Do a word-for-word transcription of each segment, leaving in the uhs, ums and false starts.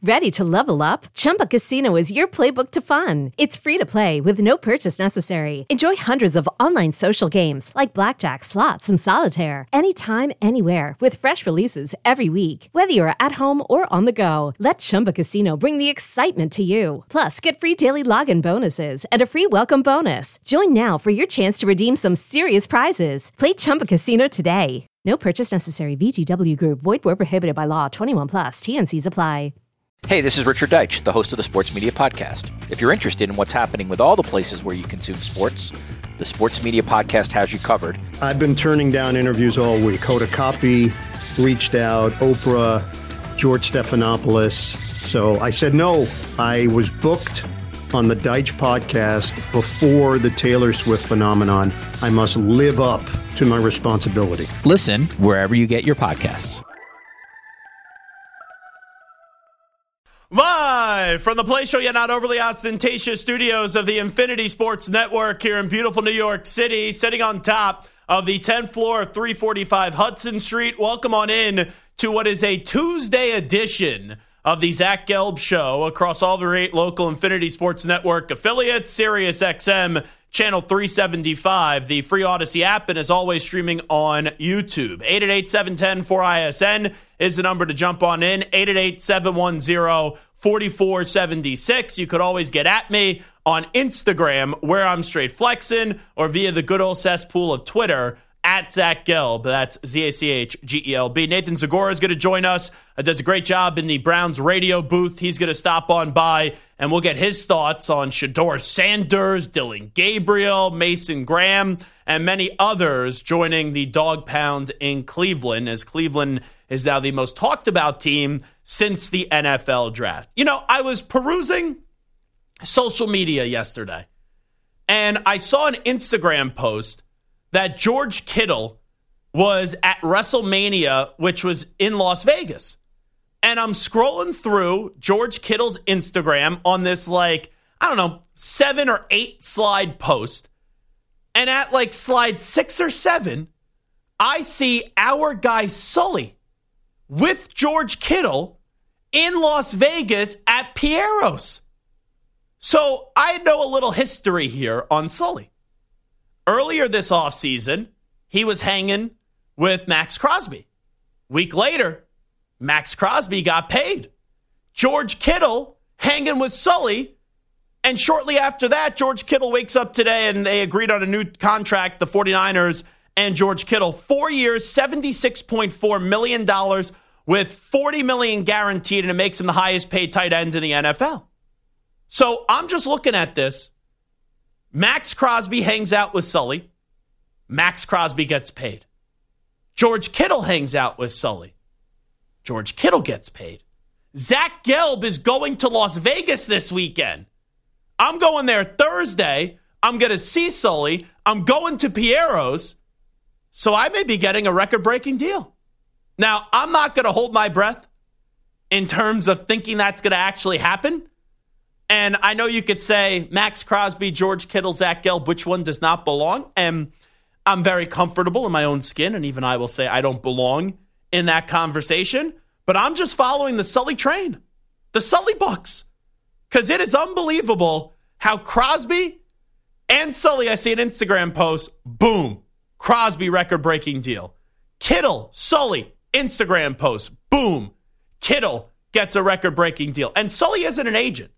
Ready to level up? Chumba Casino is your playbook to fun. It's free to play with no purchase necessary. Enjoy hundreds of online social games like blackjack, slots, and solitaire anytime, anywhere with fresh releases every week. Whether you're at home or on the go, let Chumba Casino bring the excitement to you. Plus, get free daily login bonuses and a free welcome bonus. Join now for your chance to redeem some serious prizes. Play Chumba Casino today. No purchase necessary. V G W Group. Void where prohibited by law. twenty-one plus. T N Cs apply. Hey, this is Richard Deitch, the host of the Sports Media Podcast. If you're interested in what's happening with all the places where you consume sports, the Sports Media Podcast has you covered. I've been turning down interviews all week. Hoda Kotb reached out, Oprah, George Stephanopoulos. So I said no. I was booked on the Deitch Podcast before the Taylor Swift phenomenon. I must live up to my responsibility. Listen wherever you get your podcasts. Live from the Play Show, yet not overly ostentatious studios of the Infinity Sports Network here in beautiful New York City, sitting on top of the tenth floor of three forty-five Hudson Street. Welcome on in to what is a Tuesday edition of the Zach Gelb Show across all the eight local Infinity Sports Network affiliates, Sirius X M, Channel three seventy-five, the free Odyssey app, and as always, streaming on YouTube. eight eight eight, seven one zero, four I S N is the number to jump on in. eight eight eight, seven one zero, four four seven six. You could always get at me on Instagram, where I'm straight flexing, or via the good old cesspool of Twitter, at Zach Gelb. That's Z A C H G E L B. Nathan Zagora is going to join us. Uh, does a great job in the Browns radio booth. He's going to stop on by, and we'll get his thoughts on Shedeur Sanders, Dylan Gabriel, Mason Graham, and many others joining the Dog Pound in Cleveland, as Cleveland is now the most talked about team since the N F L draft. You know, I was perusing social media yesterday, and I saw an Instagram post that George Kittle was at WrestleMania, which was in Las Vegas. And I'm scrolling through George Kittle's Instagram on this, like, I don't know, seven or eight slide post. And at like slide six or seven, I see our guy Sully with George Kittle in Las Vegas at Piero's. So I know a little history here on Sully. Earlier this offseason, he was hanging with Max Crosby. Week later, Max Crosby got paid. George Kittle hanging with Sully. And shortly after that, George Kittle wakes up today and they agreed on a new contract, the 49ers and George Kittle. Four years, seventy-six point four million dollars with forty million dollars guaranteed, and it makes him the highest paid tight end in the N F L. So I'm just looking at this. Max Crosby hangs out with Sully. Max Crosby gets paid. George Kittle hangs out with Sully. George Kittle gets paid. Zach Gelb is going to Las Vegas this weekend. I'm going there Thursday. I'm going to see Sully. I'm going to Piero's. So I may be getting a record-breaking deal. Now, I'm not going to hold my breath in terms of thinking that's going to actually happen. And I know you could say Max Crosby, George Kittle, Zach Gelb, which one does not belong? And I'm very comfortable in my own skin, and even I will say I don't belong in that conversation. But I'm just following the Sully train, the Sully Bucks, because it is unbelievable how Crosby and Sully, I see an Instagram post, boom, Crosby record-breaking deal. Kittle, Sully, Instagram post, boom, Kittle gets a record-breaking deal. And Sully isn't an agent.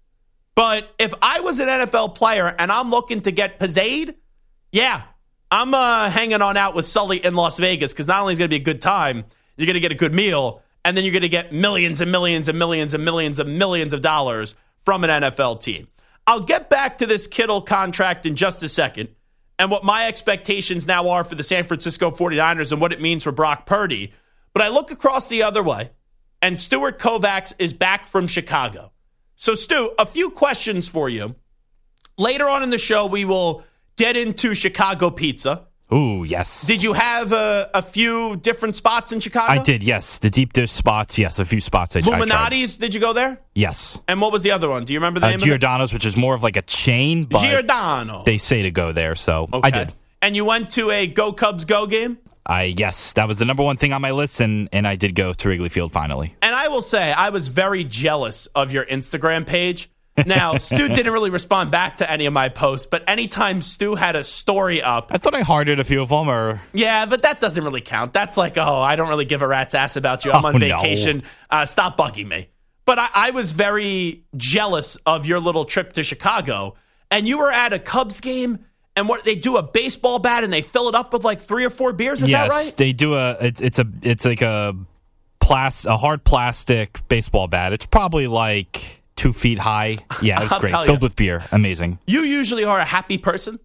But if I was an N F L player and I'm looking to get paid, yeah, I'm uh, hanging on out with Sully in Las Vegas, because not only is it going to be a good time, you're going to get a good meal, and then you're going to get millions and millions and millions and millions and millions of dollars from an N F L team. I'll get back to this Kittle contract in just a second and what my expectations now are for the San Francisco 49ers and what it means for Brock Purdy. But I look across the other way, and Stuart Kovacs is back from Chicago. So, Stu, a few questions for you. Later on in the show, we will get into Chicago pizza. Ooh, yes. Did you have a, a few different spots in Chicago? I did, yes. The deep dish spots, yes. A few spots I, Illuminati's, I did you go there? Yes. And what was the other one? Do you remember the uh, name Giordano's, of it? which is more of like a chain, but Giordano. They say to go there, so okay. I did. And you went to a Go Cubs Go game? I yes, that was the number one thing on my list, and, and I did go to Wrigley Field finally. And I will say, I was very jealous of your Instagram page. Now, Stu didn't really respond back to any of my posts, but anytime Stu had a story up... I thought I hearted a few of them, or... Yeah, but that doesn't really count. That's like, oh, I don't really give a rat's ass about you. I'm oh, on vacation. No. Uh, stop bugging me. But I, I was very jealous of your little trip to Chicago, and you were at a Cubs game... And what they do a baseball bat and they fill it up with like three or four beers. Is yes, that right? They do a. It's, it's a. It's like a plas- a hard plastic baseball bat. It's probably like two feet high. Yeah, it's great. Filled with beer. Amazing. You usually are a happy person.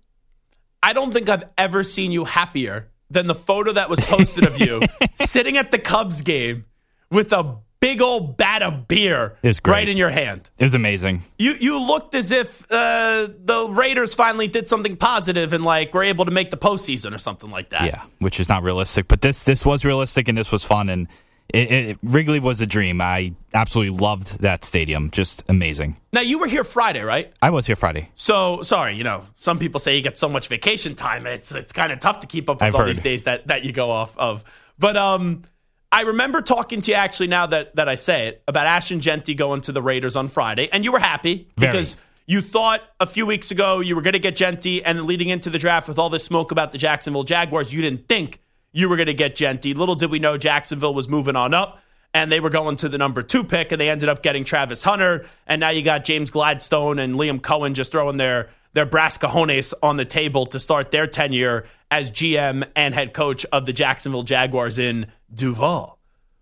I don't think I've ever seen you happier than the photo that was posted of you sitting at the Cubs game with a big old bat of beer right in your hand. It was amazing. You you looked as if uh, the Raiders finally did something positive and like were able to make the postseason or something like that. Yeah, which is not realistic. But this this was realistic and this was fun. And it, it, Wrigley was a dream. I absolutely loved that stadium. Just amazing. Now, you were here Friday, right? I was here Friday. So, sorry, you know, some people say you get so much vacation time. It's it's kind of tough to keep up with I've all heard. these days that, that you go off of. But, um... I remember talking to you, actually, now that, that I say it, about Ashton Jeanty going to the Raiders on Friday, and you were happy Very. because you thought a few weeks ago you were going to get Jeanty, and then leading into the draft with all this smoke about the Jacksonville Jaguars, you didn't think you were going to get Jeanty. Little did we know Jacksonville was moving on up, and they were going to the number two pick, and they ended up getting Travis Hunter, and now you got James Gladstone and Liam Cohen just throwing their, their brass cojones on the table to start their tenure as G M and head coach of the Jacksonville Jaguars in Duval.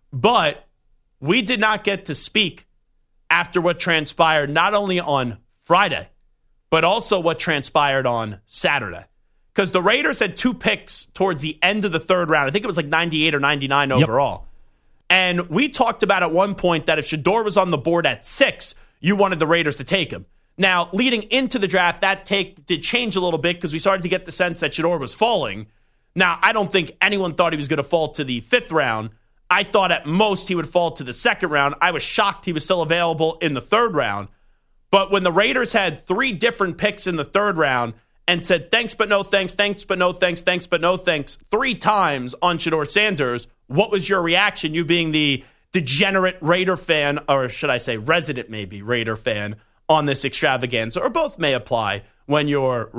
But we did not get to speak after what transpired not only on Friday, but also what transpired on Saturday. Because the Raiders had two picks towards the end of the third round. I think it was like ninety-eight or ninety-nine overall. Yep. And we talked about at one point that if Shedeur was on the board at six, you wanted the Raiders to take him. Now, leading into the draft, that take did change a little bit because we started to get the sense that Shedeur was falling. Now, I don't think anyone thought he was going to fall to the fifth round. I thought at most he would fall to the second round. I was shocked he was still available in the third round. But when the Raiders had three different picks in the third round and said, thanks but no thanks, thanks but no thanks, thanks but no thanks, three times on Shedeur Sanders, what was your reaction, you being the degenerate Raider fan, or should I say resident maybe Raider fan, on this extravaganza? Or both may apply when your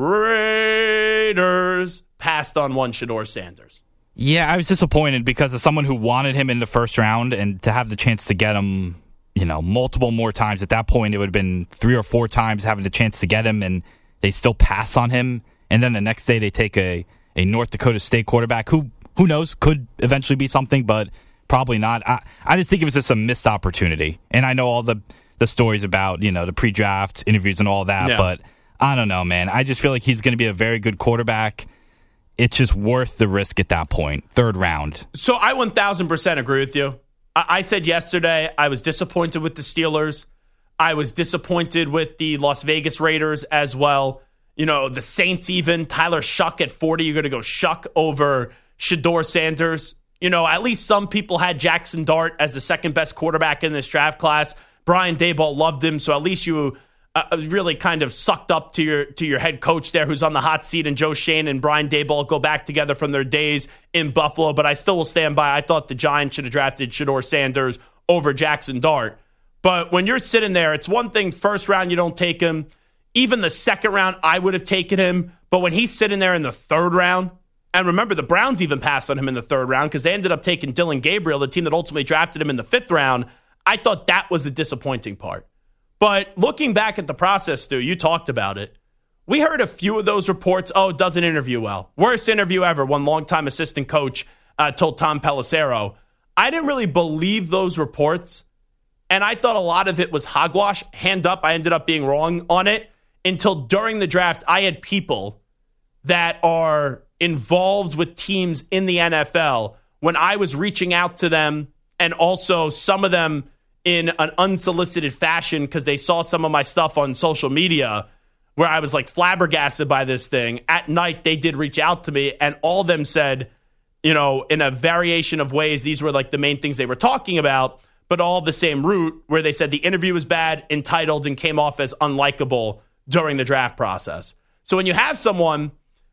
Raiders passed on one Shedeur Sanders. Yeah, I was disappointed because as someone who wanted him in the first round and to have the chance to get him, you know, multiple more times. At that point, it would have been three or four times having the chance to get him, and they still pass on him. And then the next day they take a, a North Dakota State quarterback who, who knows, could eventually be something, but probably not. I, I just think it was just a missed opportunity. And I know all the, the stories about, you know, the pre-draft interviews and all that, yeah. But I don't know, man. I just feel like he's going to be a very good quarterback. It's just worth the risk at that point. Third round. So I one thousand percent agree with you. I, I said yesterday I was disappointed with the Steelers. I was disappointed with the Las Vegas Raiders as well. You know, the Saints even. Tyler Shuck at forty. You're going to go Shuck over Shedeur Sanders. You know, at least some people had Jackson Dart as the second best quarterback in this draft class. Brian Daboll loved him, so at least you uh, really kind of sucked up to your to your head coach there who's on the hot seat, and Joe Shane and Brian Daboll go back together from their days in Buffalo. But I still will stand by. I thought the Giants should have drafted Shedeur Sanders over Jackson Dart. But when you're sitting there, it's one thing, first round, you don't take him. Even the second round, I would have taken him. But when he's sitting there in the third round, and remember, the Browns even passed on him in the third round because they ended up taking Dylan Gabriel, the team that ultimately drafted him in the fifth round. I thought that was the disappointing part. But looking back at the process, Stu, you talked about it. We heard a few of those reports. Oh, doesn't interview well. Worst interview ever, one longtime assistant coach uh, told Tom Pelissero. I didn't really believe those reports. And I thought a lot of it was hogwash. Hand up, I ended up being wrong on it. Until during the draft, I had people that are involved with teams in the N F L when I was reaching out to them, and also some of them in an unsolicited fashion because they saw some of my stuff on social media where I was like flabbergasted by this thing. At night, they did reach out to me, and all of them said, you know, in a variation of ways, these were like the main things they were talking about, but all the same route, where they said the interview was bad, entitled, and came off as unlikable during the draft process. So when you have someone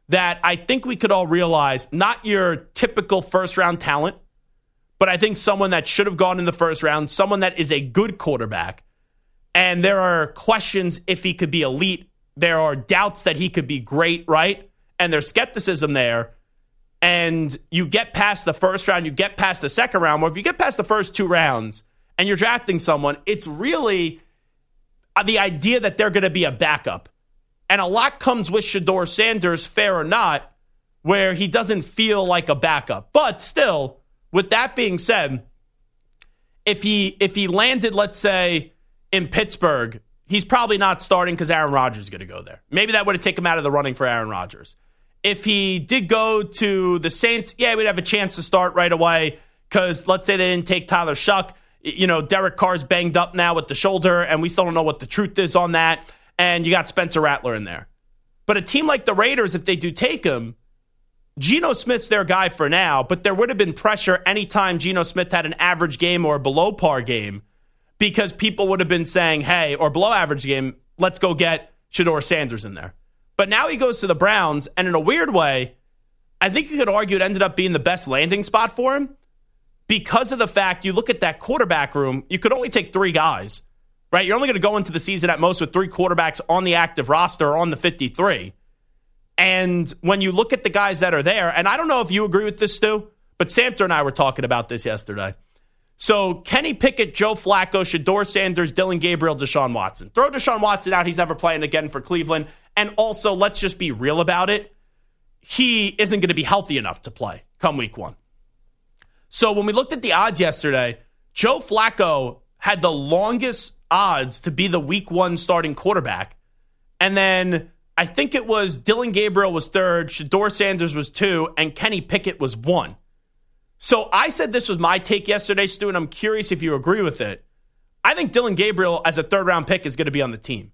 that I think we could all realize, not your typical first-round talent, but I think someone that should have gone in the first round, someone that is a good quarterback. And there are questions if he could be elite. There are doubts that he could be great, right? And there's skepticism there. And you get past the first round, you get past the second round, or if you get past the first two rounds and you're drafting someone, it's really the idea that they're going to be a backup. And a lot comes with Shedeur Sanders, fair or not, where he doesn't feel like a backup. But still, with that being said, if he if he landed, let's say, in Pittsburgh, he's probably not starting because Aaron Rodgers is going to go there. Maybe that would have taken him out of the running for Aaron Rodgers. If he did go to the Saints, yeah, we'd have a chance to start right away because let's say they didn't take Tyler Shuck. You know, Derek Carr's banged up now with the shoulder, and we still don't know what the truth is on that. And you got Spencer Rattler in there. But a team like the Raiders, if they do take him, Geno Smith's their guy for now, but there would have been pressure anytime Geno Smith had an average game or a below par game because people would have been saying, hey, or below average game, let's go get Shedeur Sanders in there. But now he goes to the Browns, and in a weird way, I think you could argue it ended up being the best landing spot for him because of the fact you look at that quarterback room, you could only take three guys. Right, you're only going to go into the season at most with three quarterbacks on the active roster or on the fifty-three. And when you look at the guys that are there, and I don't know if you agree with this, Stu, but Samter and I were talking about this yesterday. So Kenny Pickett, Joe Flacco, Shedeur Sanders, Dillon Gabriel, Deshaun Watson. Throw Deshaun Watson out. He's never playing again for Cleveland. And also, let's just be real about it. He isn't going to be healthy enough to play come week one. So when we looked at the odds yesterday, Joe Flacco had the longest odds to be the week one starting quarterback. And then I think it was Dillon Gabriel was third, Shedeur Sanders was two, and Kenny Pickett was one. So I said this was my take yesterday, Stu, and I'm curious if you agree with it. I think Dillon Gabriel as a third-round pick is going to be on the team.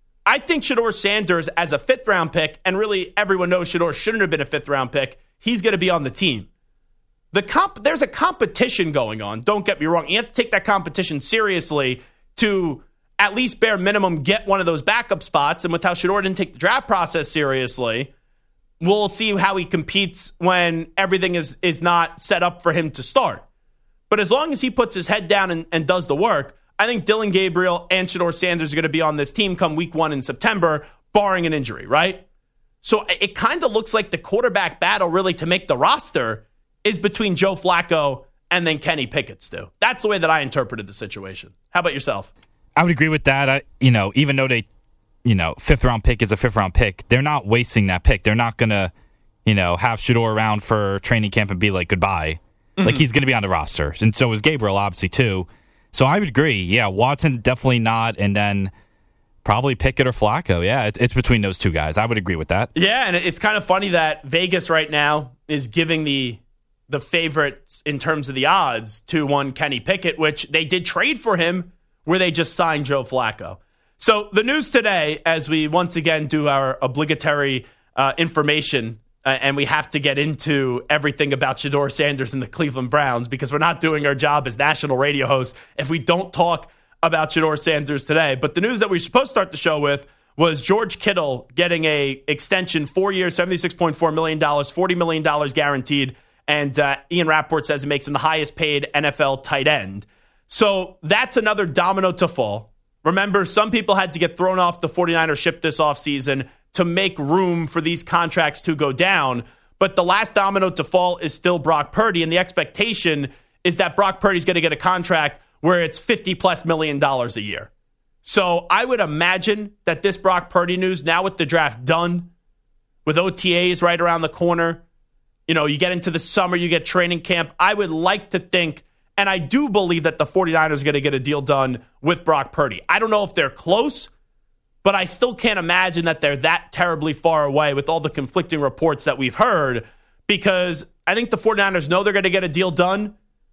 I think Shedeur Sanders as a fifth-round pick, and really everyone knows Shedeur shouldn't have been a fifth-round pick, he's going to be on the team. The comp, there's a competition going on, don't get me wrong. You have to take that competition seriously to at least bare minimum get one of those backup spots. And with how Shedeur didn't take the draft process seriously, we'll see how he competes when everything is, is not set up for him to start. But as long as he puts his head down and, and does the work, I think Dillon Gabriel and Shedeur Sanders are going to be on this team come week one in September, barring an injury, right? So it kind of looks like the quarterback battle really to make the roster is between Joe Flacco and then Kenny Pickett, Stu. That's the way that I interpreted the situation. How about yourself? I would agree with that. I, you know, even though they, you know, fifth round pick is a fifth round pick, they're not wasting that pick. They're not going to, you know, have Shedeur around for training camp and be like, goodbye. Mm-hmm. Like, he's going to be on the roster. And so is Gabriel, obviously, too. So I would agree. Yeah, Watson definitely not. And then probably Pickett or Flacco. Yeah, it, it's between those two guys. I would agree with that. Yeah, and it's kind of funny that Vegas right now is giving the the favorites in terms of the odds to one Kenny Pickett, which they did trade for him where they just signed Joe Flacco. So the news today, as we once again do our obligatory uh, information, uh, and we have to get into everything about Shedeur Sanders and the Cleveland Browns because we're not doing our job as national radio hosts if we don't talk about Shedeur Sanders today. But the news that we're supposed to start the show with was George Kittle getting a extension, four years, seventy-six point four million dollars, forty million dollars guaranteed. And uh, Ian Rappaport says it makes him the highest paid N F L tight end. So that's another domino to fall. Remember, some people had to get thrown off the 49ers ship this offseason to make room for these contracts to go down. But the last domino to fall is still Brock Purdy. And the expectation is that Brock Purdy's going to get a contract where it's fifty plus million dollars a year. So I would imagine that this Brock Purdy news, now with the draft done, with O T As right around the corner, you know, you get into the summer, you get training camp. I would like to think, and I do believe that the 49ers are going to get a deal done with Brock Purdy. I don't know if they're close, but I still can't imagine that they're that terribly far away with all the conflicting reports that we've heard, because I think the 49ers know they're going to get a deal done,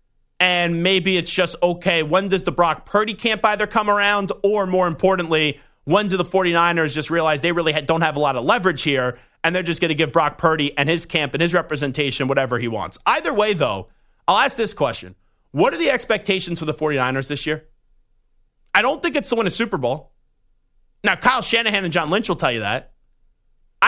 and maybe it's just, okay, when does the Brock Purdy camp either come around, or more importantly, when do the 49ers just realize they really don't have a lot of leverage here, and they're just going to give Brock Purdy and his camp and his representation whatever he wants. Either way, though, I'll ask this question. What are the expectations for the 49ers this year? I don't think it's to win a Super Bowl. Now, Kyle Shanahan and John Lynch will tell you that. I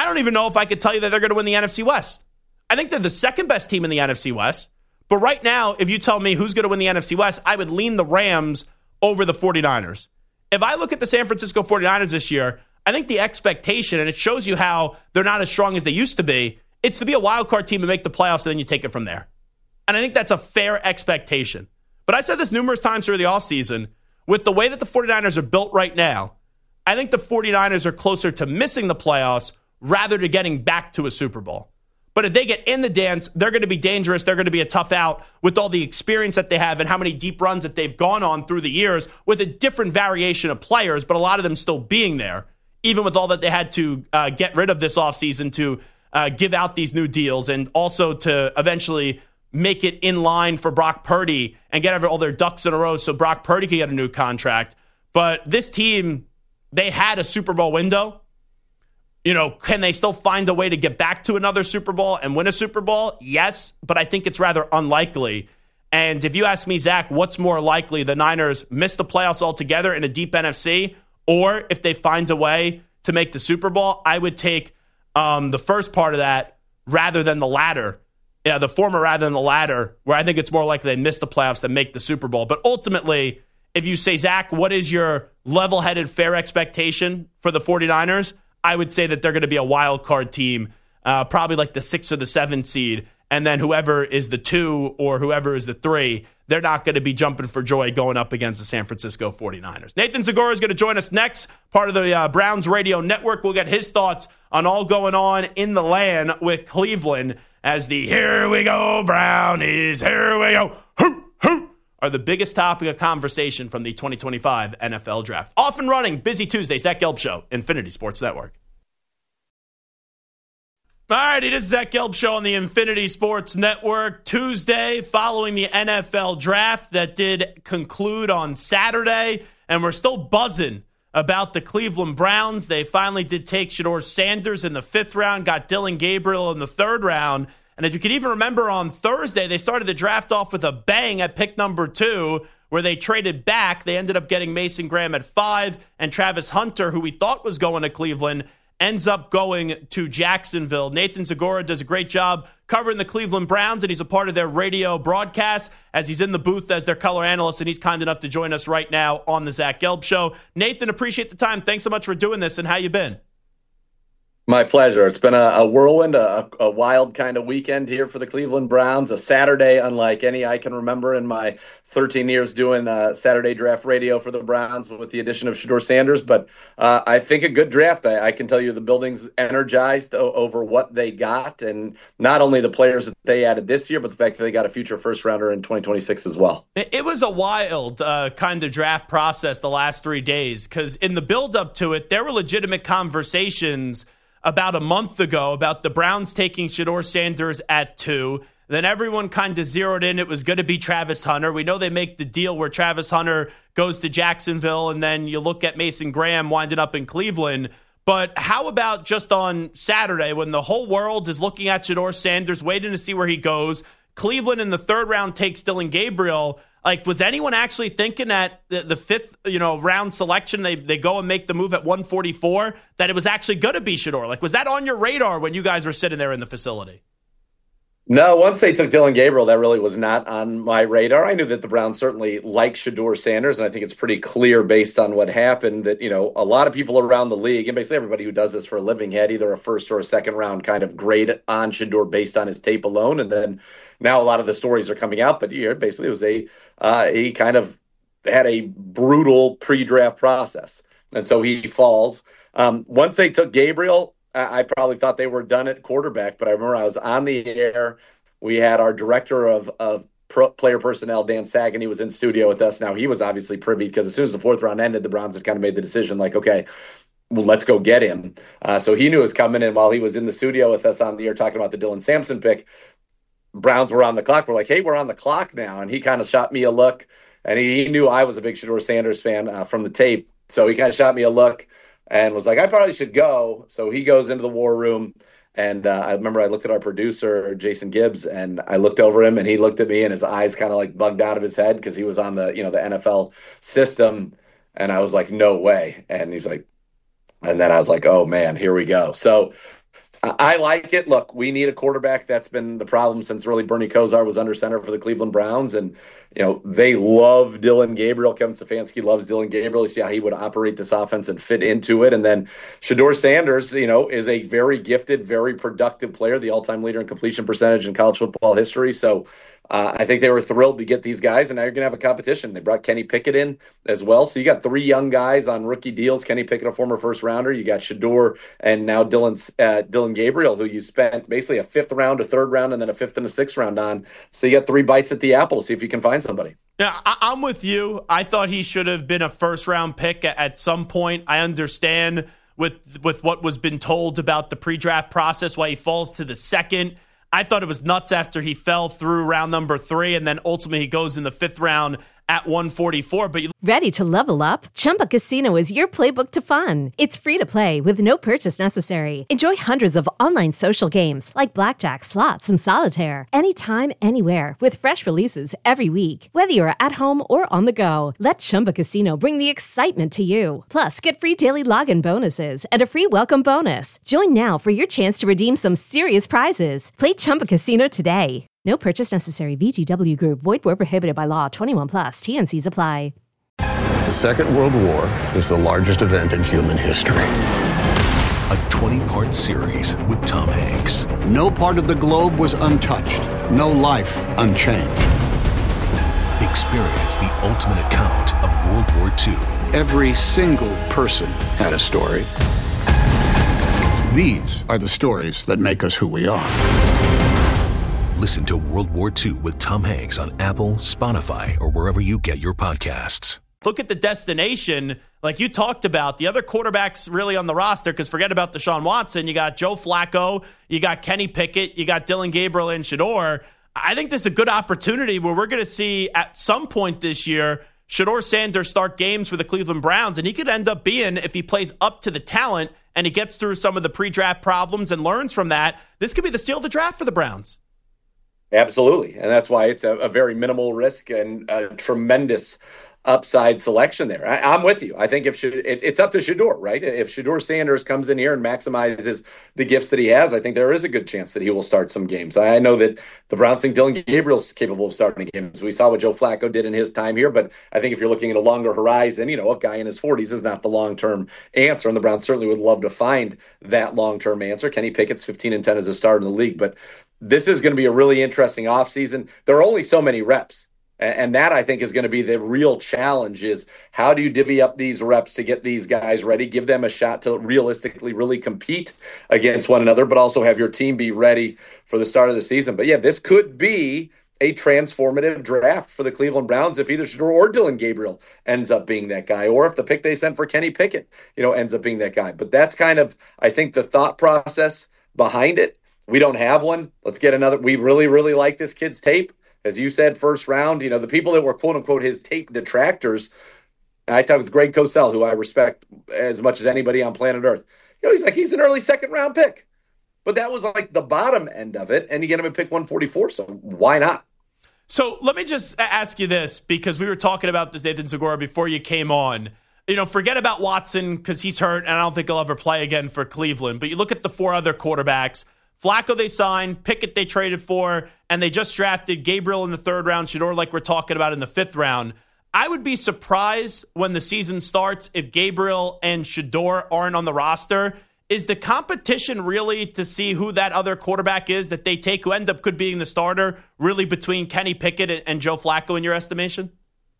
don't even know if I could tell you that they're going to win the N F C West. I think they're the second best team in the N F C West. But right now, if you tell me who's going to win the N F C West, I would lean the Rams over the 49ers. If I look at the San Francisco 49ers this year, I think the expectation, and it shows you how they're not as strong as they used to be, it's to be a wild card team and make the playoffs, and then you take it from there. And I think that's a fair expectation. But I said this numerous times through the offseason, with the way that the 49ers are built right now, I think the 49ers are closer to missing the playoffs rather than getting back to a Super Bowl. But if they get in the dance, they're going to be dangerous. They're going to be a tough out with all the experience that they have and how many deep runs that they've gone on through the years with a different variation of players, but a lot of them still being there, even with all that they had to uh, get rid of this offseason to uh, give out these new deals and also to eventually make it in line for Brock Purdy and get all their ducks in a row so Brock Purdy can get a new contract. But this team, they had a Super Bowl window. You know, can they still find a way to get back to another Super Bowl and win a Super Bowl? Yes, but I think it's rather unlikely. And if you ask me, Zach, what's more likely, the Niners miss the playoffs altogether in a deep N F C, or if they find a way to make the Super Bowl, I would take um, the first part of that rather than the latter. Yeah, the former rather than the latter, where I think it's more likely they miss the playoffs than make the Super Bowl. But ultimately, if you say, Zach, what is your level-headed fair expectation for the 49ers? I would say that they're going to be a wild card team, uh, probably like the six or the seven seed. And then whoever is the two or whoever is the three, they're not going to be jumping for joy going up against the San Francisco 49ers. Nathan Zagora is going to join us next, part of the uh, Browns Radio Network. We'll get his thoughts on all going on in the land with Cleveland as the here we go Brownies, here we go, hoo, hoo, are the biggest topic of conversation from the twenty twenty-five N F L Draft. Off and running, busy Tuesday, Zach Gelb Show, Infinity Sports Network. All right, it is Zach Gelb Show on the Infinity Sports Network. Tuesday, following the N F L Draft that did conclude on Saturday, and we're still buzzing about the Cleveland Browns. They finally did take Shedeur Sanders in the fifth round, got Dillon Gabriel in the third round. And if you can even remember on Thursday, they started the draft off with a bang at pick number two, where they traded back. They ended up getting Mason Graham at five, and Travis Hunter, who we thought was going to Cleveland, ends up going to Jacksonville. Nathan Zagora does a great job covering the Cleveland Browns, and he's a part of their radio broadcast as he's in the booth as their color analyst, and he's kind enough to join us right now on the Zach Gelb Show. Nathan, appreciate the time. Thanks so much for doing this, and how you been? My pleasure. It's been a, a whirlwind, a, a wild kind of weekend here for the Cleveland Browns, a Saturday unlike any I can remember in my thirteen years doing uh, Saturday draft radio for the Browns with the addition of Shedeur Sanders. But uh, I think a good draft. I, I can tell you the building's energized o- over what they got, and not only the players that they added this year, but the fact that they got a future first-rounder in twenty twenty-six as well. It was a wild uh, kind of draft process the last three days because in the build-up to it, there were legitimate conversations about a month ago about the Browns taking Shedeur Sanders at two. Then everyone kind of zeroed in. It was going to be Travis Hunter. We know they make the deal where Travis Hunter goes to Jacksonville, and then you look at Mason Graham winding up in Cleveland. But how about just on Saturday when the whole world is looking at Shedeur Sanders, waiting to see where he goes? Cleveland in the third round takes Dillon Gabriel. Like, was anyone actually thinking that the, the fifth, you know, round selection, they they go and make the move at one forty-four, that it was actually going to be Shedeur? Like, was that on your radar when you guys were sitting there in the facility? No, once they took Dillon Gabriel, that really was not on my radar. I knew that the Browns certainly like Shedeur Sanders, and I think it's pretty clear based on what happened that, you know, a lot of people around the league, and basically everybody who does this for a living, had either a first or a second round kind of grade on Shedeur based on his tape alone. And then now a lot of the stories are coming out, but you know, basically it was a, uh, he kind of had a brutal pre-draft process. And so he falls. Um, once they took Gabriel, I probably thought they were done at quarterback, but I remember I was on the air. We had our director of, of pro, player personnel, Dan Sagan. He was in studio with us. Now, he was obviously privy because as soon as the fourth round ended, the Browns had kind of made the decision like, okay, well, let's go get him. Uh, so he knew it was coming in while he was in the studio with us on the air talking about the Dylan Sampson pick. Browns were on the clock. We're like, hey, we're on the clock now. And he kind of shot me a look. And he, he knew I was a big Shedeur Sanders fan uh, from the tape. So he kind of shot me a look and was like, I probably should go. So he goes into the war room. And uh, I remember I looked at our producer, Jason Gibbs, and I looked over him, and he looked at me, and his eyes kind of like bugged out of his head because he was on the, you know, the N F L system. And I was like, no way. And he's like, and then I was like, oh, man, here we go. So I like it. Look, we need a quarterback. That's been the problem since really Bernie Kosar was under center for the Cleveland Browns. And, you know, they love Dillon Gabriel. Kevin Stefanski loves Dillon Gabriel. You see how he would operate this offense and fit into it. And then Shedeur Sanders, you know, is a very gifted, very productive player, the all-time leader in completion percentage in college football history. So uh, I think they were thrilled to get these guys, and now you're going to have a competition. They brought Kenny Pickett in as well. So you got three young guys on rookie deals. Kenny Pickett, a former first-rounder. You got Shedeur and now Dillon, uh, Dillon Gabriel, who you spent basically a fifth round, a third round, and then a fifth and a sixth round on. So you got three bites at the apple to see if you can find somebody. Yeah, I- I'm with you. I thought he should have been a first-round pick at some point. I understand with with what was been told about the pre-draft process, why he falls to the second. I thought it was nuts after he fell through round number three, and then ultimately he goes in the fifth round at one forty-four. But you- Ready to level up? Chumba Casino is your playbook to fun. It's free to play with no purchase necessary. Enjoy hundreds of online social games like blackjack, slots, and solitaire anytime, anywhere with fresh releases every week. Whether you're at home or on the go, let Chumba Casino bring the excitement to you. Plus, get free daily login bonuses and a free welcome bonus. Join now for your chance to redeem some serious prizes. Play Chumba Casino today. No purchase necessary. V G W Group. Void where prohibited by law. twenty-one plus. T N Cs apply. The Second World War is the largest event in human history. A twenty-part series with Tom Hanks. No part of the globe was untouched. No life unchanged. Experience the ultimate account of World War Two. Every single person had a story. These are the stories that make us who we are. Listen to World War Two with Tom Hanks on Apple, Spotify, or wherever you get your podcasts. Look at the destination, like you talked about, the other quarterbacks really on the roster, because forget about Deshaun Watson. You got Joe Flacco, you got Kenny Pickett, you got Dillon Gabriel and Shedeur. I think this is a good opportunity where we're going to see at some point this year Shedeur Sanders start games for the Cleveland Browns, and he could end up being, if he plays up to the talent and he gets through some of the pre-draft problems and learns from that, this could be the steal of the draft for the Browns. Absolutely. And that's why it's a, a very minimal risk and a tremendous upside selection there. I, I'm with you. I think if it, it's up to Shedeur, right? If Shedeur Sanders comes in here and maximizes the gifts that he has, I think there is a good chance that he will start some games. I know that the Browns think Dillon Gabriel's capable of starting games. We saw what Joe Flacco did in his time here, but I think if you're looking at a longer horizon, you know, a guy in his forties is not the long-term answer, and the Browns certainly would love to find that long-term answer. Kenny Pickett's fifteen and ten as a starter in the league, but this is going to be a really interesting offseason. There are only so many reps. And that, I think, is going to be the real challenge is how do you divvy up these reps to get these guys ready, give them a shot to realistically really compete against one another, but also have your team be ready for the start of the season. But, yeah, this could be a transformative draft for the Cleveland Browns if either Shedeur or Dillon Gabriel ends up being that guy, or if the pick they sent for Kenny Pickett, you know, ends up being that guy. But that's kind of, I think, the thought process behind it. We don't have one. Let's get another. We really, really like this kid's tape. As you said, first round, you know, the people that were, quote unquote, his tape detractors. I talked with Greg Cosell, who I respect as much as anybody on planet Earth. You know, he's like, he's an early second round pick. But that was like the bottom end of it, and you get him at pick one forty-four, so why not? So let me just ask you this, because we were talking about this, Nathan Segura, before you came on. You know, forget about Watson because he's hurt, and I don't think he'll ever play again for Cleveland. But you look at the four other quarterbacks. Flacco they signed, Pickett they traded for, and they just drafted Gabriel in the third round, Shedeur like we're talking about in the fifth round. I would be surprised when the season starts if Gabriel and Shedeur aren't on the roster. Is the competition really to see who that other quarterback is that they take, who end up could being the starter, really between Kenny Pickett and, and Joe Flacco in your estimation?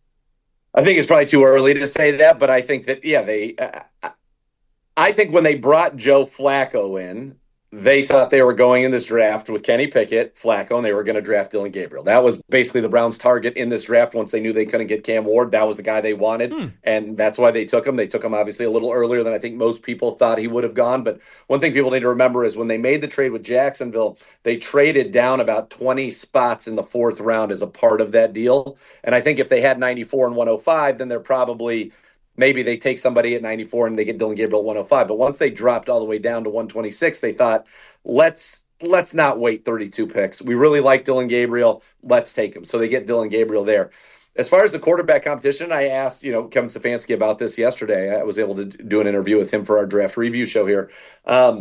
I think it's probably too early to say that, but I think that, yeah, they. Uh, I think when they brought Joe Flacco in, they thought they were going in this draft with Kenny Pickett, Flacco, and they were going to draft Dillon Gabriel. That was basically the Browns' target in this draft. Once they knew they couldn't get Cam Ward, that was the guy they wanted, hmm. and that's why they took him. They took him, obviously, a little earlier than I think most people thought he would have gone. But one thing people need to remember is when they made the trade with Jacksonville, they traded down about twenty spots in the fourth round as a part of that deal. And I think if they had ninety-four and one oh five, then they're probably – maybe they take somebody at ninety-four and they get Dillon Gabriel at one oh five. But once they dropped all the way down to one twenty-six, they thought, let's let's not wait thirty-two picks. We really like Dillon Gabriel. Let's take him. So they get Dillon Gabriel there. As far as the quarterback competition, I asked, you know, Kevin Stefanski about this yesterday. I was able to do an interview with him for our draft review show here. Um,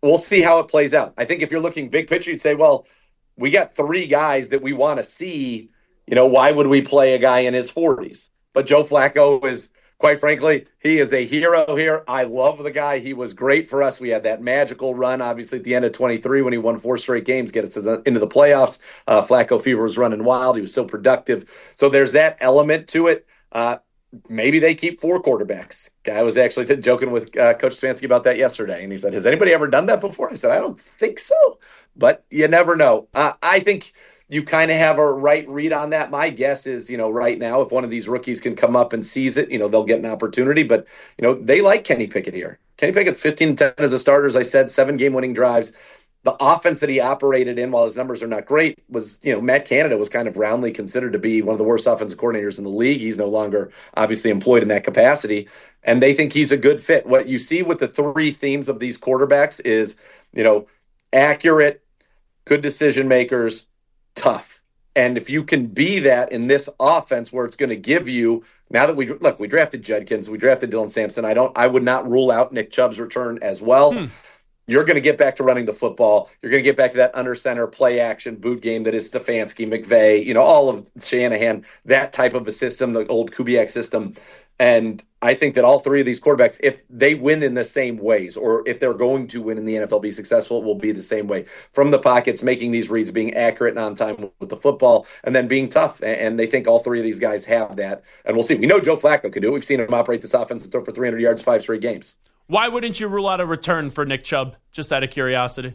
we'll see how it plays out. I think if you're looking big picture, you'd say, well, we got three guys that we want to see. You know, why would we play a guy in his forties? But Joe Flacco is, quite frankly, he is a hero here. I love the guy. He was great for us. We had that magical run, obviously, at the end of twenty-three when he won four straight games, get us to the, into the playoffs. Uh, Flacco fever was running wild. He was so productive. So there's that element to it. Uh, maybe they keep four quarterbacks. I was actually t- joking with uh, Coach Stefanski about that yesterday, and he said, has anybody ever done that before? I said, I don't think so, but you never know. Uh, I think you kind of have a right read on that. My guess is, you know, right now, if one of these rookies can come up and seize it, you know, they'll get an opportunity. But, you know, they like Kenny Pickett here. Kenny Pickett's fifteen and ten as a starter, as I said, seven game-winning drives. The offense that he operated in, while his numbers are not great, was, you know, Matt Canada was kind of roundly considered to be one of the worst offensive coordinators in the league. He's no longer obviously employed in that capacity, and they think he's a good fit. What you see with the three themes of these quarterbacks is, you know, accurate, good decision makers, tough. And if you can be that in this offense where it's going to give you, now that we look, we drafted Judkins, we drafted Dylan Sampson. I don't, I would not rule out Nick Chubb's return as well. Hmm. You're going to get back to running the football. You're going to get back to that under center play action boot game that is Stefanski, McVay, you know, all of Shanahan, that type of a system, the old Kubiak system. And I think that all three of these quarterbacks, if they win in the same ways, or if they're going to win in the N F L, be successful, it will be the same way. From the pockets, making these reads, being accurate and on time with the football, and then being tough. And they think all three of these guys have that. And we'll see. We know Joe Flacco can do it. We've seen him operate this offense and throw for three hundred yards, five straight games. Why wouldn't you rule out a return for Nick Chubb, just out of curiosity?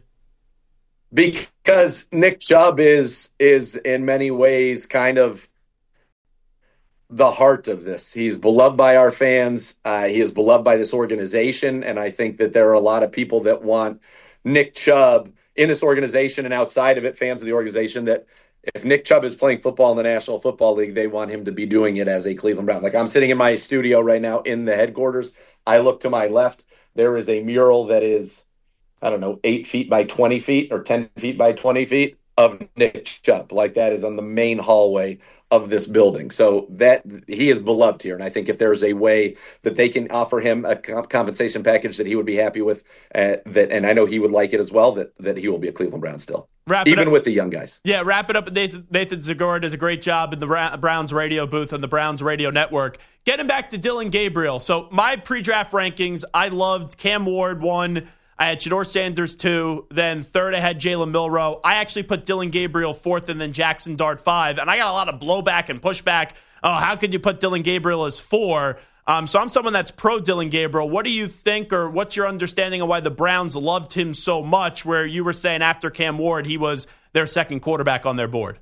Because Nick Chubb is is in many ways kind of the heart of this. He's beloved by our fans. Uh, he is beloved by this organization, and I think that there are a lot of people that want Nick Chubb in this organization and outside of it, fans of the organization, that if Nick Chubb is playing football in the National Football League, they want him to be doing it as a Cleveland Brown. Like, I'm sitting in my studio right now in the headquarters. I look to my left. There is a mural that is, I don't know, eight feet by twenty feet or ten feet by twenty feet of Nick Chubb. Like, that is on the main hallway of this building. So that he is beloved here. And I think if there's a way that they can offer him a comp- compensation package that he would be happy with, uh, that, and I know he would like it as well, that, that he will be a Cleveland Brown still. Wrap Even with the young guys. Yeah, wrap it up. Nathan, Nathan Zegura does a great job in the Browns radio booth on the Browns radio network. Getting back to Dillon Gabriel. So my pre-draft rankings, I loved Cam Ward one. I had Shedeur Sanders two. Then third, I had Jalen Milroe. I actually put Dillon Gabriel fourth and then Jackson Dart five. And I got a lot of blowback and pushback. Oh, how could you put Dillon Gabriel as four? Um, so I'm someone that's pro Dillon Gabriel. What do you think, or what's your understanding of why the Browns loved him so much, where you were saying after Cam Ward, he was their second quarterback on their board?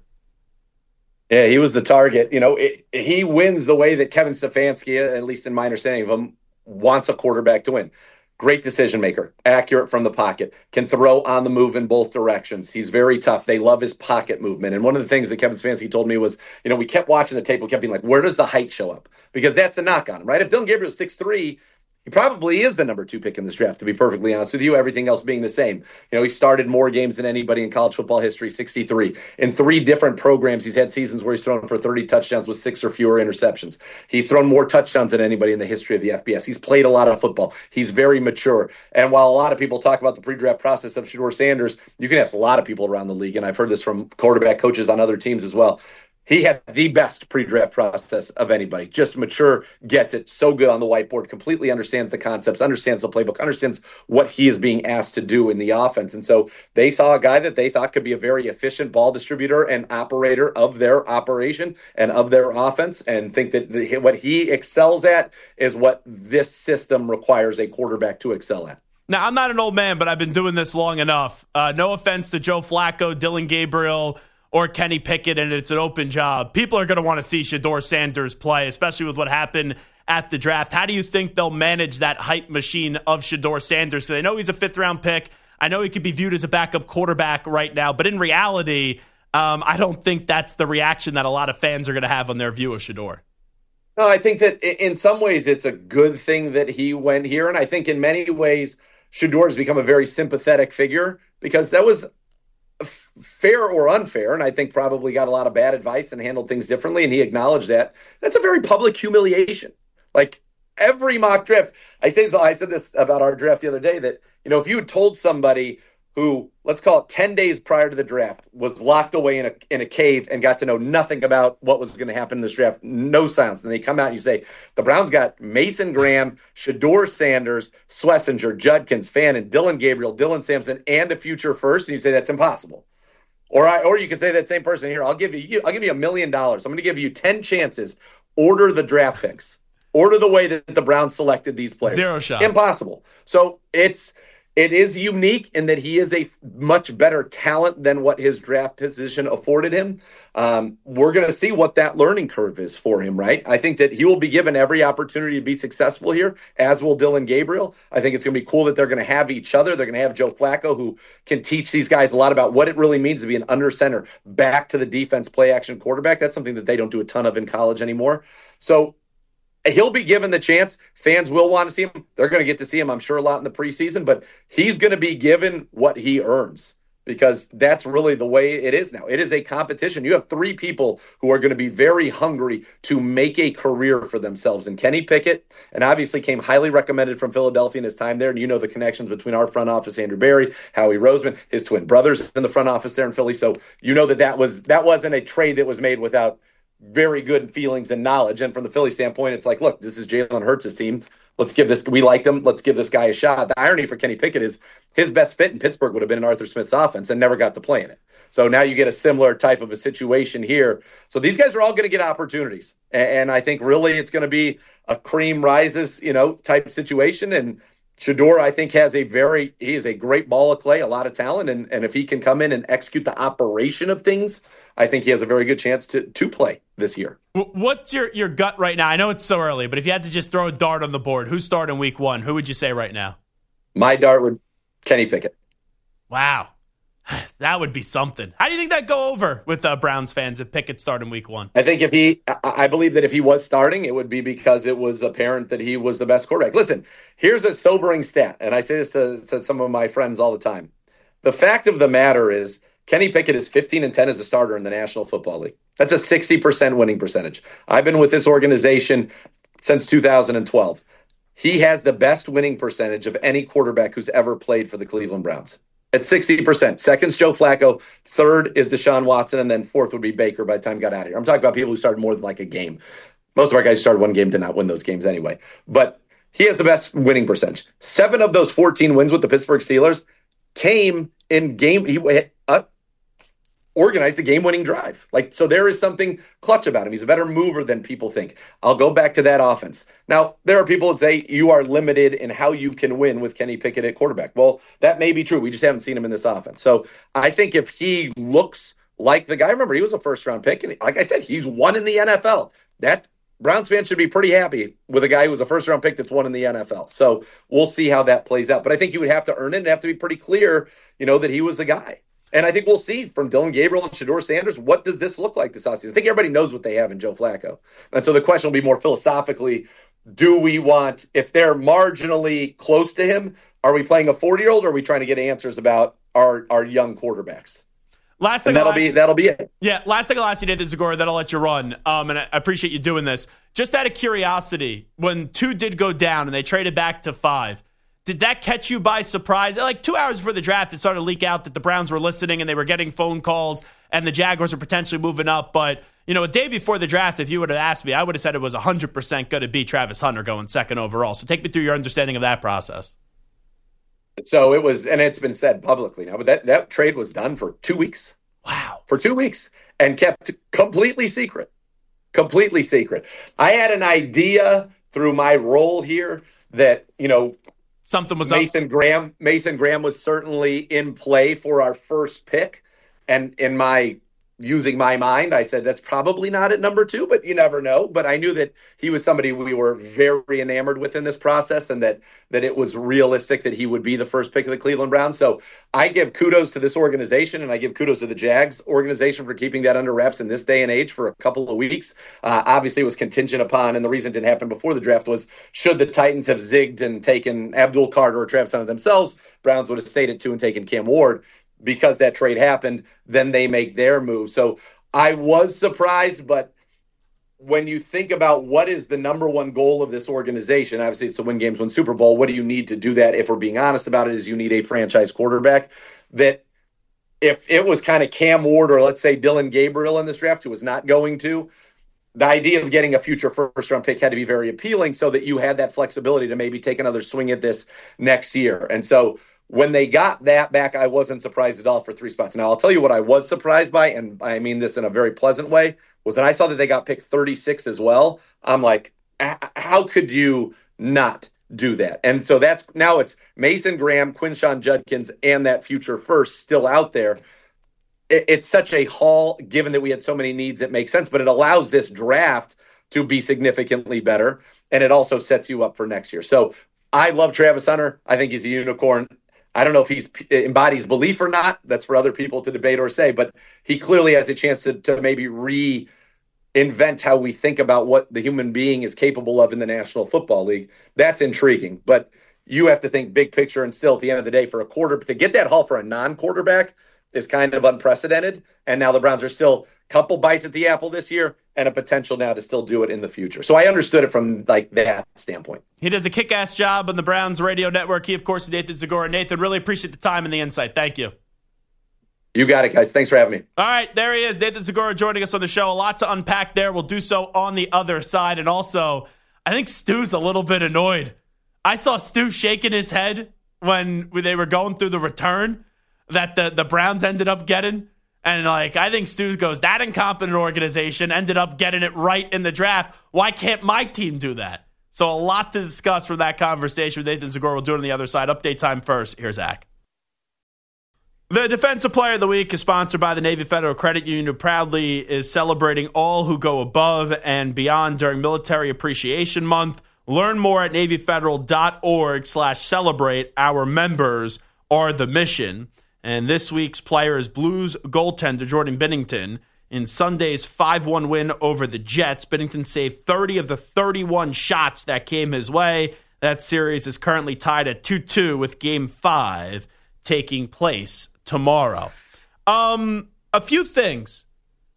Yeah, he was the target. You know, it, he wins the way that Kevin Stefanski, at least in my understanding of him, wants a quarterback to win. Great decision maker, accurate from the pocket, can throw on the move in both directions. He's very tough. They love his pocket movement. And one of the things that Kevin Stefanski told me was, you know, we kept watching the tape. We kept being like, where does the height show up? Because that's the knock on him, right? If Dillon Gabriel is six three, he probably is the number two pick in this draft, to be perfectly honest with you, everything else being the same. You know, he started more games than anybody in college football history, sixty-three. In three different programs, he's had seasons where he's thrown for thirty touchdowns with six or fewer interceptions. He's thrown more touchdowns than anybody in the history of the F B S. He's played a lot of football. He's very mature. And while a lot of people talk about the pre-draft process of Shedeur Sanders, you can ask a lot of people around the league, and I've heard this from quarterback coaches on other teams as well. He had the best pre-draft process of anybody. Just mature, gets it, so good on the whiteboard, completely understands the concepts, understands the playbook, understands what he is being asked to do in the offense. And so they saw a guy that they thought could be a very efficient ball distributor and operator of their operation and of their offense, and think that the, what he excels at is what this system requires a quarterback to excel at. Now, I'm not an old man, but I've been doing this long enough. Uh, no offense to Joe Flacco, Dillon Gabriel, or Kenny Pickett, and it's an open job. People are going to want to see Shedeur Sanders play, especially with what happened at the draft. How do you think they'll manage that hype machine of Shedeur Sanders? Because I know he's a fifth-round pick. I know he could be viewed as a backup quarterback right now, but in reality, um, I don't think that's the reaction that a lot of fans are going to have on their view of Shedeur. No, I think that in some ways it's a good thing that he went here, and I think in many ways Shedeur has become a very sympathetic figure, because that was fair or unfair, and I think probably got a lot of bad advice and handled things differently, and he acknowledged that. That's a very public humiliation. Like, every mock draft, I say I said this about our draft the other day, that You know, if you had told somebody who, let's call it ten days prior to the draft, was locked away in a in a cave and got to know nothing about what was going to happen in this draft, no sounds, and they come out and you say, the Browns got Mason Graham, Shedeur Sanders, Schlesinger, Judkins, Fannin, Dylan Gabriel, Dylan Sampson, and a future first, and you say that's impossible. Or I, or you could say that same person here, I'll give you, I'll give you a million dollars. I'm going to give you ten chances. Order the draft picks. Order the way that the Browns selected these players. Zero shot. Impossible. So it's it is unique in that he is a much better talent than what his draft position afforded him. Um, we're going to see what that learning curve is for him, right? I think that he will be given every opportunity to be successful here, as will Dylan Gabriel. I think it's going to be cool that they're going to have each other. They're going to have Joe Flacco, who can teach these guys a lot about what it really means to be an under center, back to the defense, play action quarterback. That's something that they don't do a ton of in college anymore. So he'll be given the chance. Fans will want to see him. They're going to get to see him, I'm sure, a lot in the preseason, but he's going to be given what he earns, because that's really the way it is now. It is a competition. You have three people who are going to be very hungry to make a career for themselves. And Kenny Pickett, and obviously came highly recommended from Philadelphia in his time there. And you know the connections between our front office, Andrew Berry, Howie Roseman, his twin brothers in the front office there in Philly. So you know that that, was, that wasn't a trade that was made without very good feelings and knowledge. And from the Philly standpoint, it's like, look, this is Jalen Hurts' team. Let's give this, we liked him. Let's give this guy a shot. The irony for Kenny Pickett is his best fit in Pittsburgh would have been in Arthur Smith's offense and never got to play in it. So now you get a similar type of a situation here. So these guys are all going to get opportunities. And I think really it's going to be a cream rises, you know, type situation. And Shedeur, I think, has a very, he is a great ball of clay, a lot of talent. And, and if he can come in and execute the operation of things, I think he has a very good chance to to play this year. What's your, your gut right now? I know it's so early, but if you had to just throw a dart on the board, who's starting week one? Who would you say right now? My dart would Kenny Pickett. Wow. That would be something. How do you think that go over with uh, Browns fans if Pickett started in week one? I think if he, I believe that if he was starting, it would be because it was apparent that he was the best quarterback. Listen, here's a sobering stat, and I say this to, to some of my friends all the time. The fact of the matter is, Kenny Pickett is fifteen and ten as a starter in the National Football League. That's a sixty percent winning percentage. I've been with this organization since two thousand twelve. He has the best winning percentage of any quarterback who's ever played for the Cleveland Browns. At sixty percent. Second's Joe Flacco. Third is Deshaun Watson. And then fourth would be Baker by the time he got out of here. I'm talking about people who started more than like a game. Most of our guys who started one game did not win those games anyway. But he has the best winning percentage. Seven of those fourteen wins with the Pittsburgh Steelers came in game. He uh, organized a game-winning drive. Like, so there is something clutch about him. He's a better mover than people think. I'll go back to that offense. Now, there are people that say you are limited in how you can win with Kenny Pickett at quarterback. Well, that may be true. We just haven't seen him in this offense. So I think if he looks like the guy, remember, he was a first-round pick, and like I said, he's won in the N F L. That Browns fans should be pretty happy with a guy who was a first-round pick that's won in the N F L. So we'll see how that plays out. But I think you would have to earn it and have to be pretty clear, you know, that he was the guy. And I think we'll see from Dylan Gabriel and Shedeur Sanders, what does this look like this offseason? I think everybody knows what they have in Joe Flacco. And so the question will be more philosophically, do we want, if they're marginally close to him, are we playing a forty-year-old or are we trying to get answers about our, our young quarterbacks? Last thing and that'll I'll be ask, that'll be it. Yeah, last thing I'll ask you, Nathan Zagora, then I'll let you run. Um, and I appreciate you doing this. Just out of curiosity, when two did go down and they traded back to five, did that catch you by surprise? Like two hours before the draft, it started to leak out that the Browns were listening and they were getting phone calls and the Jaguars were potentially moving up. But, you know, a day before the draft, if you would have asked me, I would have said it was one hundred percent going to be Travis Hunter going second overall. So take me through your understanding of that process. So it was, and it's been said publicly now, but that, that trade was done for two weeks. Wow. For two weeks and kept completely secret. Completely secret. I had an idea through my role here that, you know, Something was Mason up. Graham. Mason Graham was certainly in play for our first pick. And in my using my mind, I said that's probably not at number two, but you never know. But I knew that he was somebody we were very enamored with in this process and that that it was realistic that he would be the first pick of the Cleveland Browns. So I give kudos to this organization and I give kudos to the Jags organization for keeping that under wraps in this day and age for a couple of weeks. Uh, obviously, it was contingent upon, and the reason it didn't happen before the draft was should the Titans have zigged and taken Abdul Carter or Travis Hunter themselves, Browns would have stayed at two and taken Cam Ward. Because that trade happened, then they make their move. So I was surprised, but when you think about what is the number one goal of this organization, obviously it's to win games, win Super Bowl. What do you need to do that? If we're being honest about it, is you need a franchise quarterback. That if it was kind of Cam Ward or let's say Dylan Gabriel in this draft, who was not going to, the idea of getting a future first round pick had to be very appealing so that you had that flexibility to maybe take another swing at this next year. And so when they got that back, I wasn't surprised at all for three spots. Now, I'll tell you what I was surprised by, and I mean this in a very pleasant way, was that I saw that they got picked thirty-six as well. I'm like, how could you not do that? And so that's now it's Mason Graham, Quinshon Judkins, and that future first still out there. It's such a haul, given that we had so many needs, it makes sense, but it allows this draft to be significantly better, and it also sets you up for next year. So I love Travis Hunter. I think he's a unicorn. I don't know if he embodies belief or not. That's for other people to debate or say, but he clearly has a chance to, to maybe reinvent how we think about what the human being is capable of in the National Football League. That's intriguing, but you have to think big picture, and still at the end of the day, for a quarter, to get that haul for a non-quarterback is kind of unprecedented. And now the Browns are still a couple bites at the apple this year and a potential now to still do it in the future. So I understood it from like that standpoint. He does a kick-ass job on the Browns radio network. He, of course, is Nathan Zagora. Nathan, really appreciate the time and the insight. Thank you. You got it, guys. Thanks for having me. All right, there he is, Nathan Zagora joining us on the show. A lot to unpack there. We'll do so on the other side. And also, I think Stu's a little bit annoyed. I saw Stu shaking his head when they were going through the return that the, the Browns ended up getting. And, like, I think Stu goes, that incompetent organization ended up getting it right in the draft. Why can't my team do that? So a lot to discuss from that conversation with Nathan Zagora. We'll do it on the other side. Update time first. Here's Zach. The Defensive Player of the Week is sponsored by the Navy Federal Credit Union, who proudly is celebrating all who go above and beyond during Military Appreciation Month. Learn more at NavyFederal.org slash celebrate. Our members are the mission. And this week's player is Blues goaltender Jordan Binnington. In Sunday's five one win over the Jets, Binnington saved thirty of the thirty-one shots that came his way. That series is currently tied at two two with Game five taking place tomorrow. Um, a few things.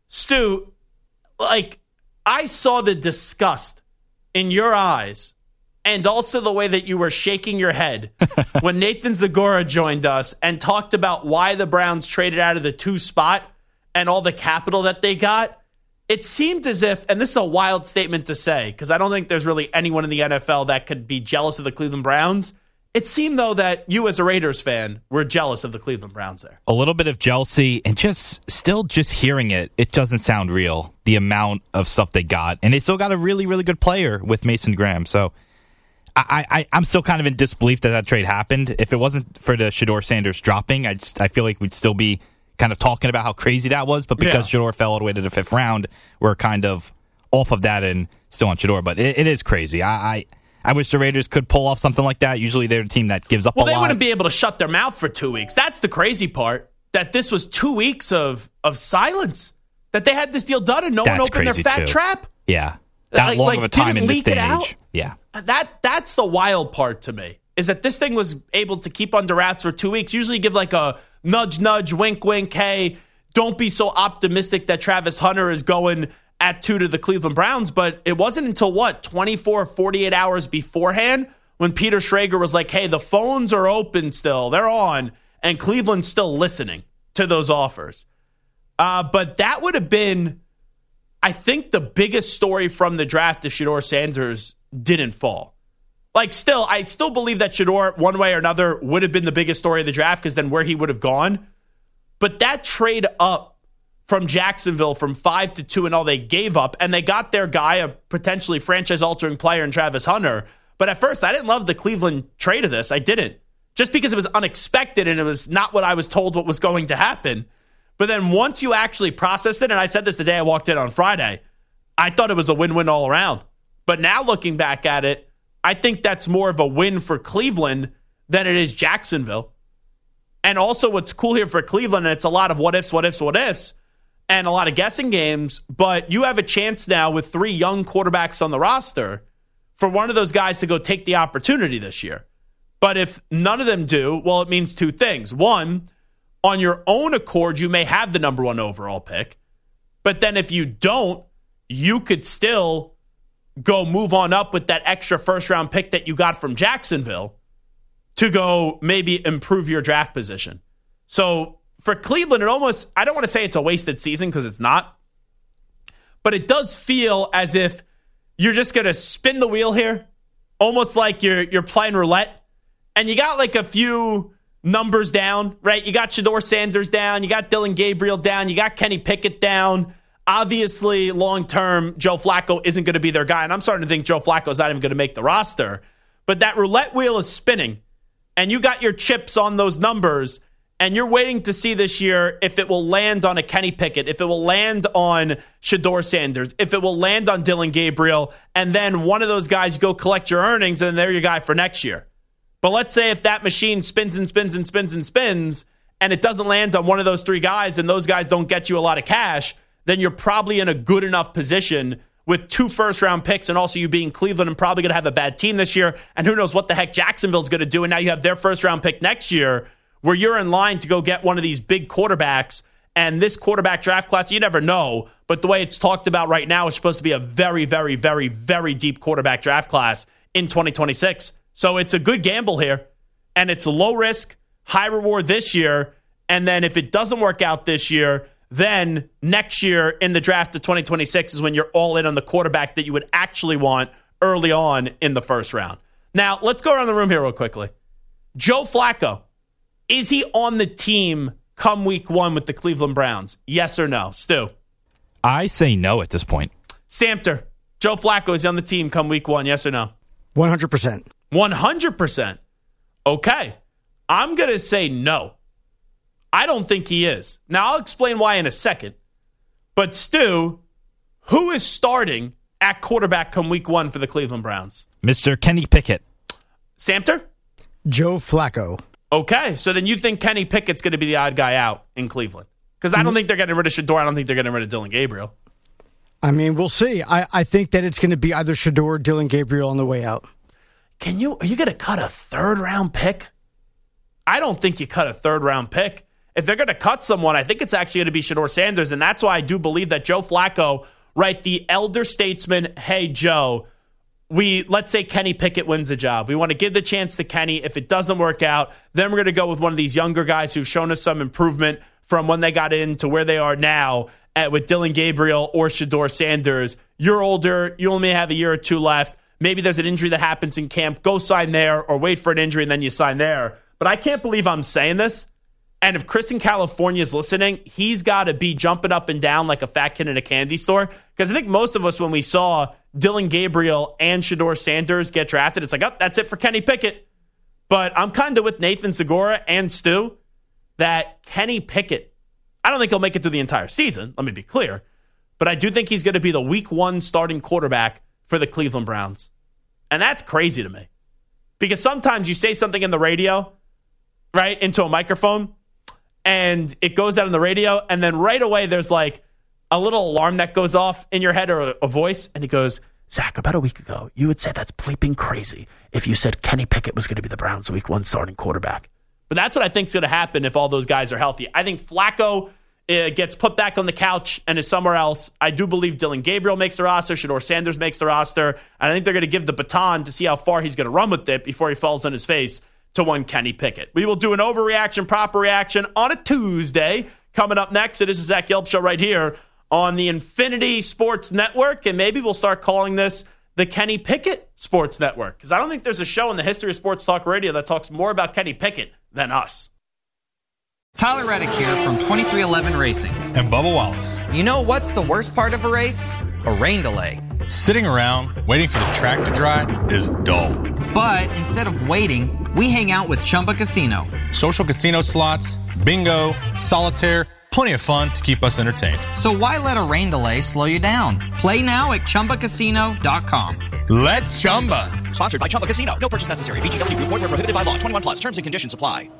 Stu, like, I saw the disgust in your eyes and also the way that you were shaking your head when Nathan Zagora joined us and talked about why the Browns traded out of the two spot and all the capital that they got. It seemed as if, and this is a wild statement to say, because I don't think there's really anyone in the N F L that could be jealous of the Cleveland Browns. It seemed, though, that you as a Raiders fan were jealous of the Cleveland Browns there. A little bit of jealousy, and just still just hearing it, it doesn't sound real, the amount of stuff they got. And they still got a really, really good player with Mason Graham. So I, I, I'm still kind of in disbelief that that trade happened. If it wasn't for the Shedeur Sanders dropping, I'd, I feel like we'd still be kind of talking about how crazy that was. But because yeah. Shedeur fell all the way to the fifth round, we're kind of off of that and still on Shedeur. But it, it is crazy. I... I I wish the Raiders could pull off something like that. Usually they're a team that gives up well, a lot. Well, they wouldn't be able to shut their mouth for two weeks. That's the crazy part, that this was two weeks of, of silence, that they had this deal done and no that's one opened their fat too. trap. Yeah. That like, long like, of a time in this day and out. age. Yeah. That, that's the wild part to me, is that this thing was able to keep under wraps for two weeks. Usually you give like a nudge, nudge, wink, wink, hey, don't be so optimistic that Travis Hunter is going at two to the Cleveland Browns, but it wasn't until, what, twenty-four, forty-eight hours beforehand when Peter Schrager was like, hey, the phones are open still. They're on, and Cleveland's still listening to those offers. Uh, but that would have been, I think, the biggest story from the draft if Shedeur Sanders didn't fall. Like, still, I still believe that Shedeur, one way or another, would have been the biggest story of the draft, because then where he would have gone. But that trade up from Jacksonville from five to two and all they gave up, and they got their guy, a potentially franchise-altering player in Travis Hunter. But at first, I didn't love the Cleveland trade of this. I didn't. Just because it was unexpected and it was not what I was told what was going to happen. But then once you actually processed it, and I said this the day I walked in on Friday, I thought it was a win-win all around. But now looking back at it, I think that's more of a win for Cleveland than it is Jacksonville. And also what's cool here for Cleveland, and it's a lot of what-ifs, what-ifs, what-ifs, and a lot of guessing games, but you have a chance now with three young quarterbacks on the roster for one of those guys to go take the opportunity this year. But if none of them do, well, it means two things. One, on your own accord, you may have the number one overall pick. But then if you don't, you could still go move on up with that extra first-round pick that you got from Jacksonville to go maybe improve your draft position. So for Cleveland, it almost, I don't want to say it's a wasted season because it's not, but it does feel as if you're just going to spin the wheel here, almost like you're you're playing roulette, and you got like a few numbers down, right? You got Shedeur Sanders down, you got Dillon Gabriel down, you got Kenny Pickett down. Obviously, long-term, Joe Flacco isn't going to be their guy, and I'm starting to think Joe Flacco's not even going to make the roster. But that roulette wheel is spinning, and you got your chips on those numbers, and you're waiting to see this year if it will land on a Kenny Pickett, if it will land on Shedeur Sanders, if it will land on Dillon Gabriel, and then one of those guys go collect your earnings, and they're your guy for next year. But let's say if that machine spins and spins and spins and spins, and it doesn't land on one of those three guys, and those guys don't get you a lot of cash, then you're probably in a good enough position with two first-round picks and also you being Cleveland and probably going to have a bad team this year. And who knows what the heck Jacksonville's going to do. And now you have their first-round pick next year where you're in line to go get one of these big quarterbacks. And this quarterback draft class, you never know. But the way it's talked about right now is supposed to be a very, very, very, very deep quarterback draft class in twenty twenty-six. So it's a good gamble here. And it's low risk, high reward this year. And then if it doesn't work out this year, then next year in the draft of twenty twenty-six is when you're all in on the quarterback that you would actually want early on in the first round. Now, let's go around the room here real quickly. Joe Flacco, is he on the team come week one with the Cleveland Browns? Yes or no? Stu? I say no at this point. Samter, Joe Flacco, is he on the team come week one? Yes or no? one hundred percent. one hundred percent. Okay. I'm going to say no. I don't think he is. Now, I'll explain why in a second. But, Stu, who is starting at quarterback come week one for the Cleveland Browns? Mister Kenny Pickett. Samter? Joe Flacco. Okay, so then you think Kenny Pickett's going to be the odd guy out in Cleveland? Because I don't think they're getting rid of Shedeur. I don't think they're getting rid of Dillon Gabriel. I mean, we'll see. I, I think that it's going to be either Shedeur or Dillon Gabriel on the way out. Can you? Are you going to cut a third-round pick? I don't think you cut a third-round pick. If they're going to cut someone, I think it's actually going to be Shedeur Sanders, and that's why I do believe that Joe Flacco, right, the elder statesman, hey, Joe, we let's say Kenny Pickett wins the job. We want to give the chance to Kenny. If it doesn't work out, then we're going to go with one of these younger guys who've shown us some improvement from when they got in to where they are now at, with Dillon Gabriel or Shedeur Sanders. You're older. You only have a year or two left. Maybe there's an injury that happens in camp. Go sign there or wait for an injury and then you sign there. But I can't believe I'm saying this. And if Chris in California is listening, he's got to be jumping up and down like a fat kid in a candy store. Because I think most of us, when we saw Dillon Gabriel and Shedeur Sanders get drafted, it's like, oh, that's it for Kenny Pickett. But I'm kind of with Nathan Segura and Stu that Kenny Pickett, I don't think he'll make it through the entire season. Let me be clear. But I do think he's going to be the week one starting quarterback for the Cleveland Browns. And that's crazy to me. Because sometimes you say something in the radio, right, into a microphone, and it goes out on the radio, and then right away there's like a little alarm that goes off in your head or a, a voice, and it goes, Zach, about a week ago, you would say that's bleeping crazy if you said Kenny Pickett was going to be the Browns' week one starting quarterback. But that's what I think is going to happen if all those guys are healthy. I think Flacco uh, gets put back on the couch and is somewhere else. I do believe Dillon Gabriel makes the roster, Shedeur Sanders makes the roster, and I think they're going to give the baton to see how far he's going to run with it before he falls on his face to one Kenny Pickett. We will do an overreaction, proper reaction on a Tuesday. Coming up next, it is the Zach Gelb Show right here on the Infinity Sports Network, and maybe we'll start calling this the Kenny Pickett Sports Network, because I don't think there's a show in the history of sports talk radio that talks more about Kenny Pickett than us. Tyler Reddick here from twenty-three eleven Racing. And Bubba Wallace. You know what's the worst part of a race? A rain delay. Sitting around waiting for the track to dry is dull. But instead of waiting, we hang out with Chumba Casino. Social casino slots, bingo, solitaire, plenty of fun to keep us entertained. So why let a rain delay slow you down? Play now at Chumba Casino dot com. Let's Chumba. Sponsored by Chumba Casino. No purchase necessary. V G W Group. Void where prohibited by law. twenty-one plus. Terms and conditions apply.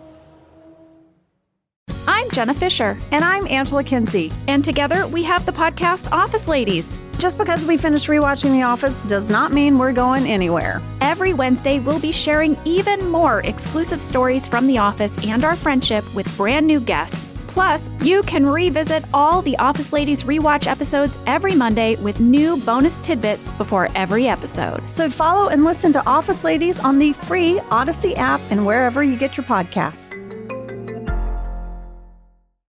I'm Jenna Fisher. And I'm Angela Kinsey. And together we have the podcast Office Ladies. Just because we finished rewatching The Office does not mean we're going anywhere. Every Wednesday, we'll be sharing even more exclusive stories from The Office and our friendship with brand new guests. Plus, you can revisit all the Office Ladies rewatch episodes every Monday with new bonus tidbits before every episode. So follow and listen to Office Ladies on the free Odyssey app and wherever you get your podcasts.